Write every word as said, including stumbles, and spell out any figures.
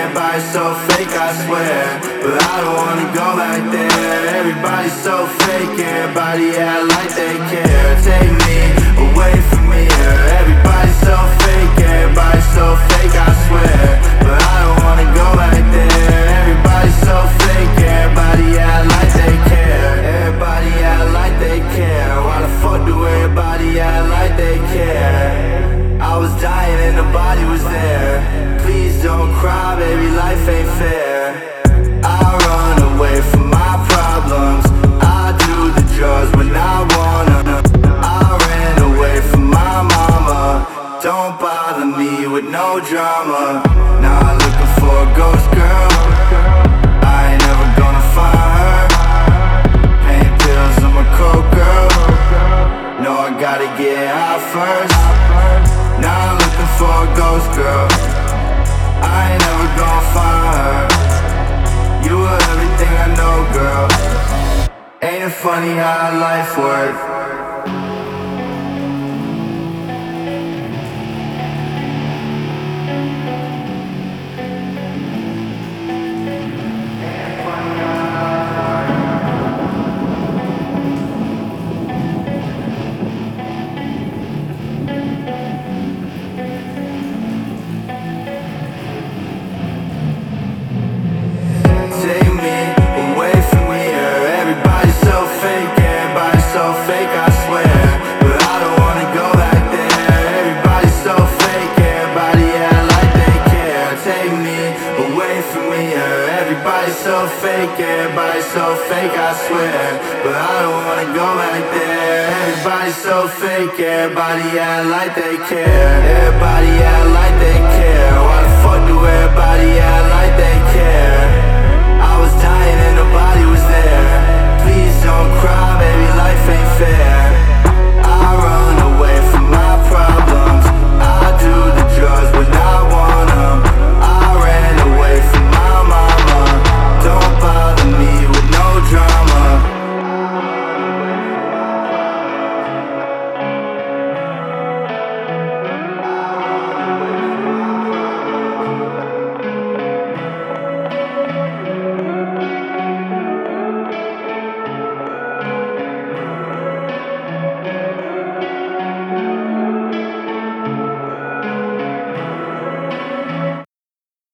everybody's so fake, I swear. But I don't wanna go back there. Everybody's so fake, everybody act like they care. Take me away from here. Everybody's so fake, everybody's so fake, I swear. But I don't wanna go back there. Everybody's so fake, everybody act like they care. Everybody act like they care. Why the fuck do everybody act like they care? I was dying and nobody was there. Please don't cry, baby, life ain't fair. I run away from my problems. I do the drugs when I wanna. I ran away from my mama. Don't bother me with no drama. Now I'm looking for a ghost girl. I ain't never gonna find her. Pain pills, I'm a cold girl. No, I gotta get out first. Now I'm looking for a ghost girl. I ain't never gonna find her. You were everything I know, girl. Ain't it funny how life works? Take me away from here. Everybody's so fake, everybody's so fake, I swear. But I don't wanna go back there. Everybody's so fake, everybody act like they care. Take me away from here. Everybody's so fake, everybody's so fake, I swear. But I don't wanna go back there. Everybody's so fake, everybody act like they care. Everybody act like they care. Why the fuck do everybody act like they care?